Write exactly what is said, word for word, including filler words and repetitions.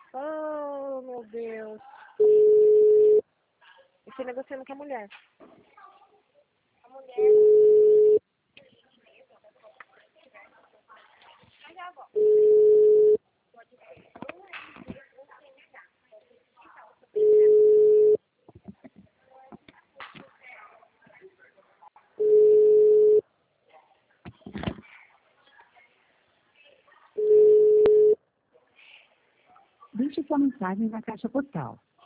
Oh, meu Deus. Você negociando com a mulher. A mulher... Deixe sua mensagem na caixa postal.